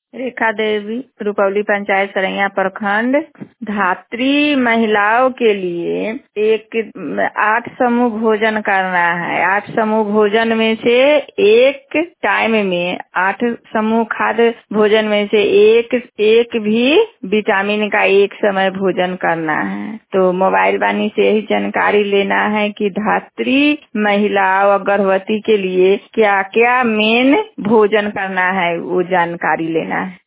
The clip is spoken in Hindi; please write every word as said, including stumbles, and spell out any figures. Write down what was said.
रेखा देवी, रुपौली पंचायत सरैया प्रखंड। धात्री महिलाओं के लिए एक आठ समूह भोजन करना है। आठ समूह भोजन में से एक टाइम में आठ समूह खाद्य भोजन में से एक एक भी विटामिन का एक समय भोजन करना है। तो मोबाइल वाणी से यही जानकारी लेना है कि धात्री महिलाओं और गर्भवती के लिए क्या क्या मेन भोजन करना है, वो जानकारी लेना है।